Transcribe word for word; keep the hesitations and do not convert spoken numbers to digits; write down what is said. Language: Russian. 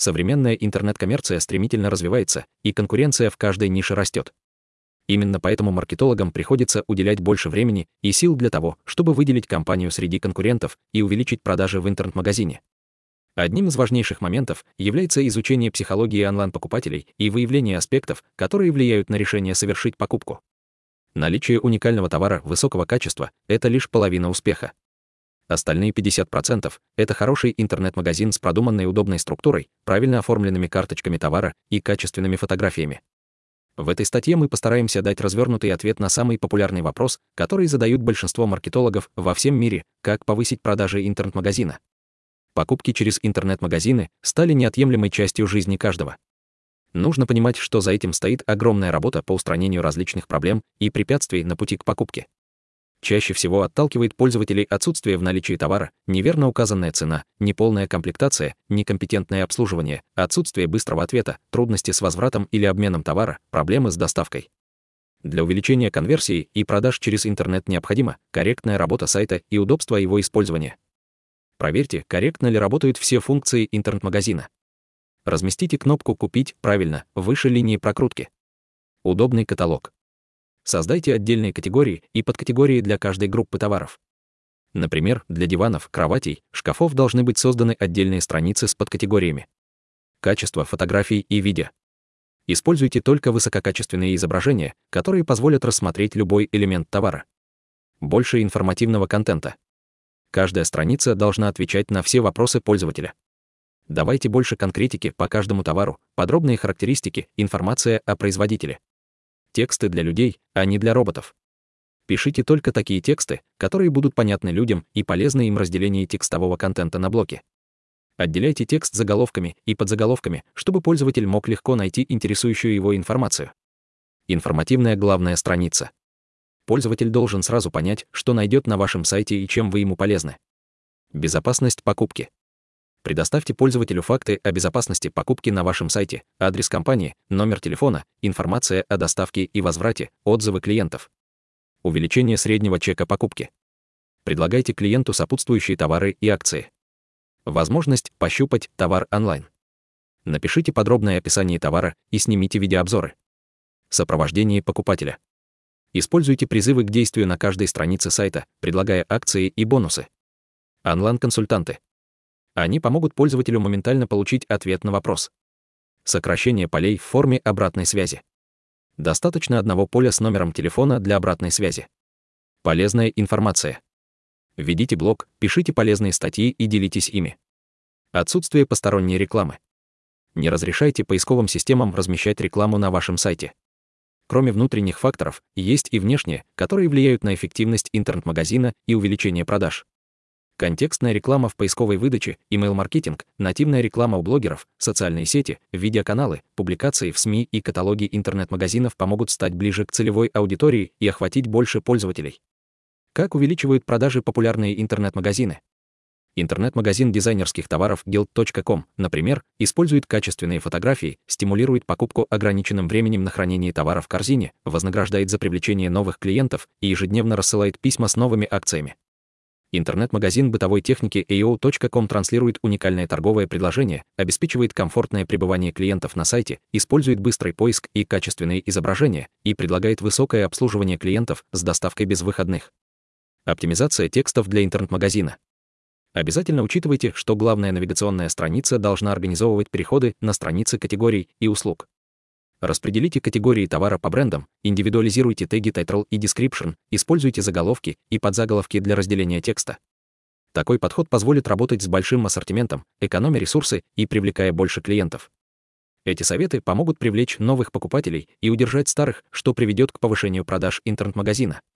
Современная интернет-коммерция стремительно развивается, и конкуренция в каждой нише растет. Именно поэтому маркетологам приходится уделять больше времени и сил для того, чтобы выделить компанию среди конкурентов и увеличить продажи в интернет-магазине. Одним из важнейших моментов является изучение психологии онлайн-покупателей и выявление аспектов, которые влияют на решение совершить покупку. Наличие уникального товара высокого качества – это лишь половина успеха. Остальные пятьдесят процентов – это хороший интернет-магазин с продуманной удобной структурой, правильно оформленными карточками товара и качественными фотографиями. В этой статье мы постараемся дать развернутый ответ на самый популярный вопрос, который задают большинство маркетологов во всем мире: как повысить продажи интернет-магазина. Покупки через интернет-магазины стали неотъемлемой частью жизни каждого. Нужно понимать, что за этим стоит огромная работа по устранению различных проблем и препятствий на пути к покупке. Чаще всего отталкивает пользователей отсутствие в наличии товара, неверно указанная цена, неполная комплектация, некомпетентное обслуживание, отсутствие быстрого ответа, трудности с возвратом или обменом товара, проблемы с доставкой. Для увеличения конверсии и продаж через интернет необходима корректная работа сайта и удобство его использования. Проверьте, корректно ли работают все функции интернет-магазина. Разместите кнопку «Купить» правильно, выше линии прокрутки. Удобный каталог. Создайте отдельные категории и подкатегории для каждой группы товаров. Например, для диванов, кроватей, шкафов должны быть созданы отдельные страницы с подкатегориями. Качество фотографий и видео. Используйте только высококачественные изображения, которые позволят рассмотреть любой элемент товара. Больше информативного контента. Каждая страница должна отвечать на все вопросы пользователя. Давайте больше конкретики по каждому товару, подробные характеристики, информация о производителе. Тексты для людей, а не для роботов. Пишите только такие тексты, которые будут понятны людям и полезны им. Разделение текстового контента на блоки. Отделяйте текст заголовками и подзаголовками, чтобы пользователь мог легко найти интересующую его информацию. Информативная главная страница. Пользователь должен сразу понять, что найдет на вашем сайте и чем вы ему полезны. Безопасность покупки. Предоставьте пользователю факты о безопасности покупки на вашем сайте: адрес компании, номер телефона, информация о доставке и возврате, отзывы клиентов. Увеличение среднего чека покупки. Предлагайте клиенту сопутствующие товары и акции. Возможность пощупать товар онлайн. Напишите подробное описание товара и снимите видеообзоры. Сопровождение покупателя. Используйте призывы к действию на каждой странице сайта, предлагая акции и бонусы. Онлайн-консультанты. Они помогут пользователю моментально получить ответ на вопрос. Сокращение полей в форме обратной связи. Достаточно одного поля с номером телефона для обратной связи. Полезная информация. Ведите блог, пишите полезные статьи и делитесь ими. Отсутствие посторонней рекламы. Не разрешайте поисковым системам размещать рекламу на вашем сайте. Кроме внутренних факторов, есть и внешние, которые влияют на эффективность интернет-магазина и увеличение продаж. Контекстная реклама в поисковой выдаче, email-маркетинг, нативная реклама у блогеров, социальные сети, видеоканалы, публикации в СМИ и каталоги интернет-магазинов помогут стать ближе к целевой аудитории и охватить больше пользователей. Как увеличивают продажи популярные интернет-магазины? Интернет-магазин дизайнерских товаров гилд точка ком, например, использует качественные фотографии, стимулирует покупку ограниченным временем на хранение товара в корзине, вознаграждает за привлечение новых клиентов и ежедневно рассылает письма с новыми акциями. Интернет-магазин бытовой техники эй о точка ком транслирует уникальное торговое предложение, обеспечивает комфортное пребывание клиентов на сайте, использует быстрый поиск и качественные изображения и предлагает высокое обслуживание клиентов с доставкой без выходных. Оптимизация текстов для интернет-магазина. Обязательно учитывайте, что главная навигационная страница должна организовывать переходы на страницы категорий и услуг. Распределите категории товара по брендам, индивидуализируйте теги title и description, используйте заголовки и подзаголовки для разделения текста. Такой подход позволит работать с большим ассортиментом, экономя ресурсы и привлекая больше клиентов. Эти советы помогут привлечь новых покупателей и удержать старых, что приведет к повышению продаж интернет-магазина.